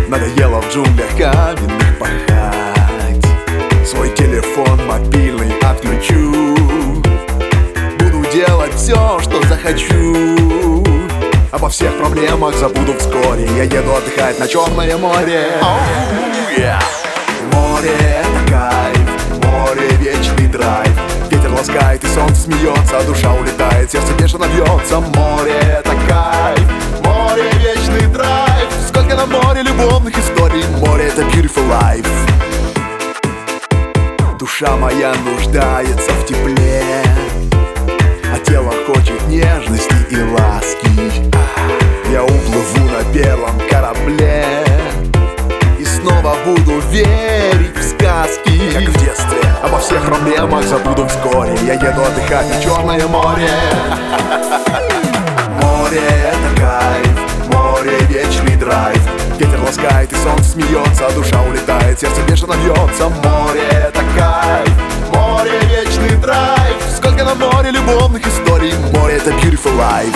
Надоело в джунглях каменных пахать. Свой телефон мобильный отключу. Буду делать все, что захочу. Обо всех проблемах забуду вскоре. Я еду отдыхать на Черное море. Море — это кайф, море — вечный драйв. Ветер ласкает и солнце смеется, а душа улетает, сердце бешено бьется. Море — это кайф, море — вечный драйв. Сколько на море любовных историй. Море — это beautiful life. Душа моя нуждается в тепле, а тело хочет нежности и ласки. Я уплыву на первом корабле и снова буду верить в сказки, как в детстве. Обо всех проблемах забуду вскоре. Я еду отдыхать на Черное море. Море — это кайф, море — вечный драйв. Ветер ласкает и солнце смеется, а душа улетает, сердце бешено бьется. Море — это кайф, море — вечный драйв. Сколько на море любовных историй. Море — это beautiful life.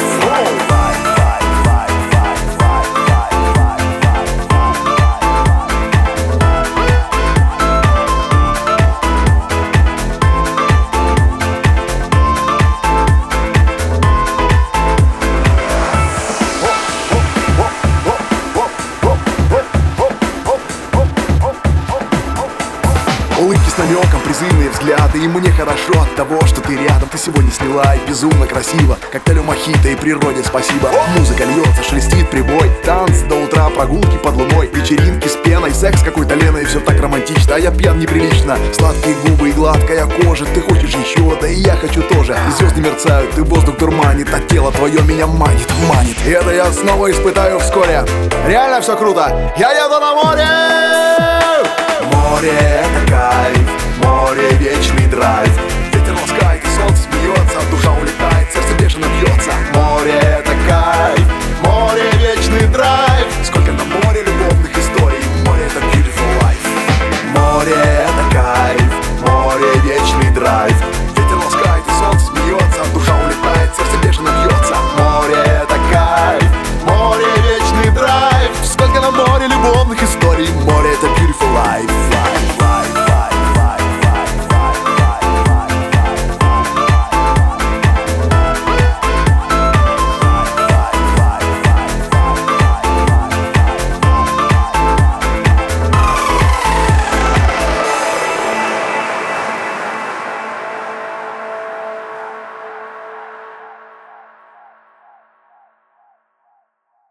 Улыбки с намеком, призывные взгляды. И мне хорошо от того, что ты рядом. Ты сегодня сняла и безумно красиво. Коктейлю мохито и природе спасибо. Музыка льется, шелестит прибой. Танцы до утра, прогулки под луной. Вечеринки с пеной, секс какой-то Леной. Все так романтично, а я пьян неприлично. Сладкие губы и гладкая кожа. Ты хочешь еще, да и я хочу тоже. И звезды мерцают, и воздух дурманит, а тело твое меня манит. И это я снова испытаю вскоре. Реально все круто. Я еду на море. Море — это кайф, море — вечный драйв. Ветер ласкает и солнце смеется, душа улетает, сердце бешено бьется. Море — это кайф, море — вечный драйв.